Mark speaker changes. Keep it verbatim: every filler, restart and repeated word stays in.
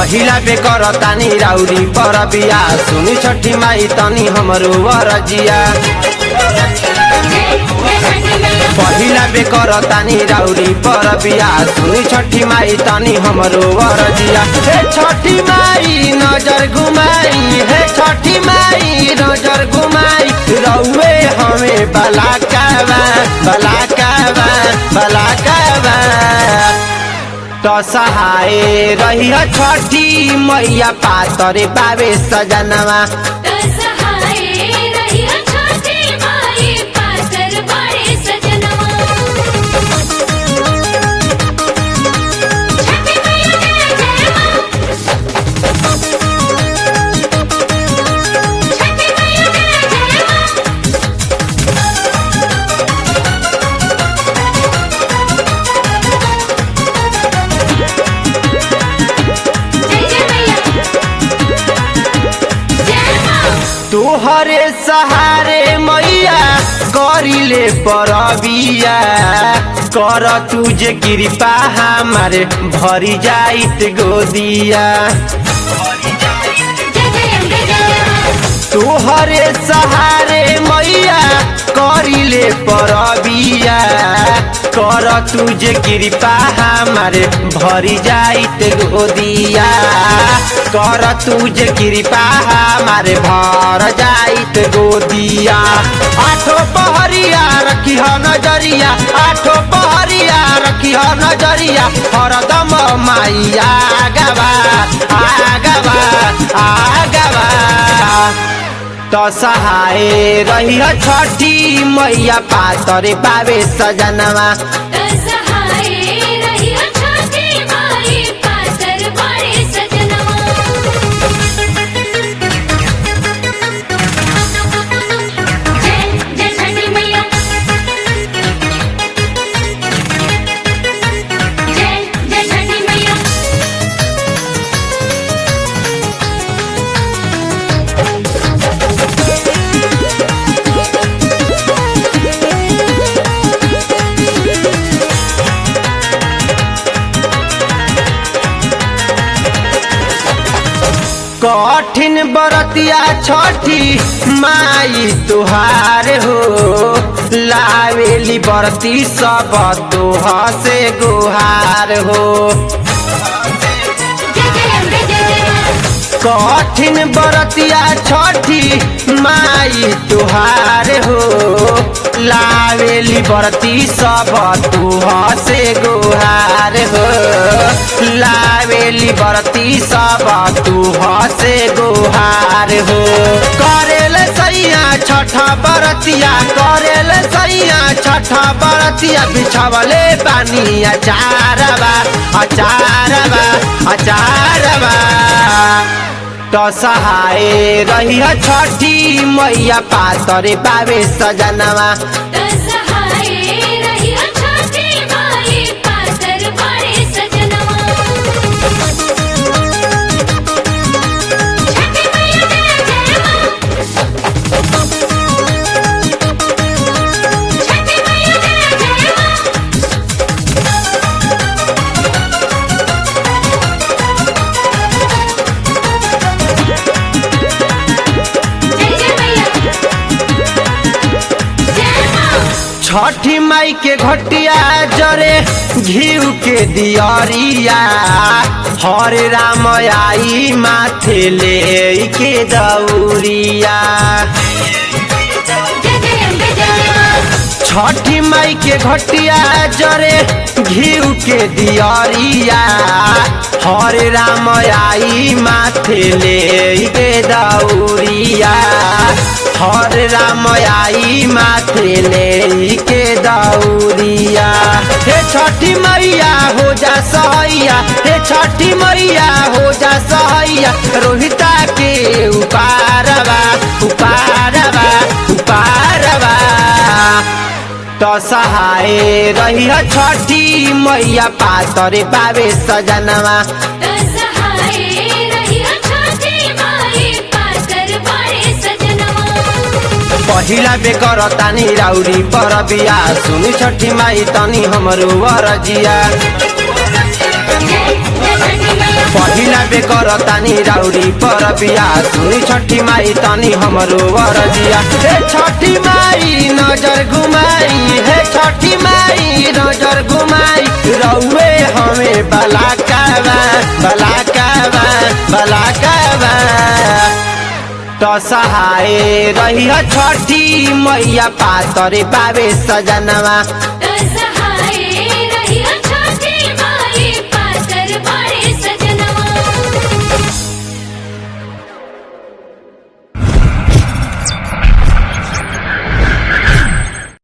Speaker 1: पहिला बे करतानी राउरी परबिया सुनी छठी माई तनी हमरो वरजिया पहिला बे करतानी राउरी परबिया सुनी छठी माई तनी हमरो वरजिया हे छठी माई नजर घुमाई हे छठी माई नजर घुमाई रउए हमें बला कावा बला कावा बला कावा तो सहाय रही छठी मैया पातरे बाबे सजनवा तोहरे सहारे मैया करिले परबिया कर तुझे कृपा हमारे भरी जाइत गोदिया तोहरे सहारे मैया करिले परबिया कर तुझे कृपा हमारे भरी जाइत गोदिया कर तुझे कृपा हमारे भर जाइत गोदिया आठो पहरिया रखी हो नजरिया आठो पहरिया रखी हो नजरिया हरदम माइया आगवा आगवा आगवा तो सहाय रही छठी मैया पातरे बाबे सजनवा कठिन बरतिया छठी माई तुहार हो लावेली बरती सब तोह से गुहार हो कठिन बरतिया छठी माई तुहार हो लावेली बरती सब तोह से गुहार हो लावेली बरती सब तोह से गुहार हो करेल सैया छठ बरतिया करेल सैया छठ बरतिया बिछवले पानी अचारवा अचारवा अचारवा तो सहाय रही छठी मैया पातरे बाबे सजनवा छठी माई के घटिया जरे घीव के दियरिया हरे राम आई माथे ले के दौरिया छठी माई के घटिया जरे घीव के दियरिया हरे राम आई माथे ले के दौरिया हरे राम आई माथे ले के दौरिया हे छठी मैया हो जा सहैया हे छठी मैया हो जा सहैया रोहिता के उपारवा उपारवा उपारवा तो सहाय रही छठी मैया पातरे बाबे सजनवा पहिला बे करतानी राउरी परबिया सुनी छठी माई तनी हमरो वरजिया। पहिला बेकर तानी राउरी पर बिया सुनी छठी माई तनी हमरो वरदिया हे छठी माई नजर घुमाई हे छठी माई नजर घुमाई रउए हमें बलाकावा बलाकावा बलाकावा तो सहाय रही छठी मैया पातरे बाबे सजनवा।